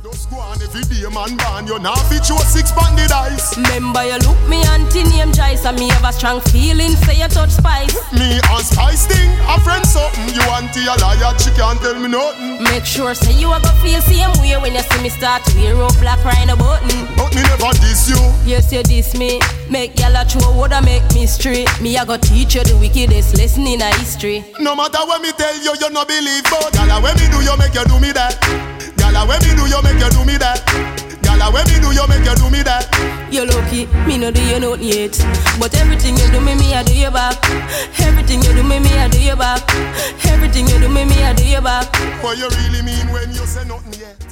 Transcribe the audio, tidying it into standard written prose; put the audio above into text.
Just go on every day, man, born. You now fit your 6 banded eyes. Remember you look me auntie name Joyce, and me have a strong feeling, say you touch spice. Me and Spice thing, a friend something. You auntie a liar, she can't tell me nothing. Make sure say you a go feel same way when you see me start wear up black rhino button. But me never diss you. Yes, you diss me. Make y'all a throw woulda make me straight. Me a go teach you the wickedest lesson in a history. No matter what me tell you, you no believe. But gala when me do, you make you do me that. Gala when me do, you make you do me that. Gala when me do, you make you do me that. You lucky, me no do you nothing yet. But everything you do me I do you back. Everything you do me I do you back. Everything you do me I do you back. What you really mean when you say nothing yet?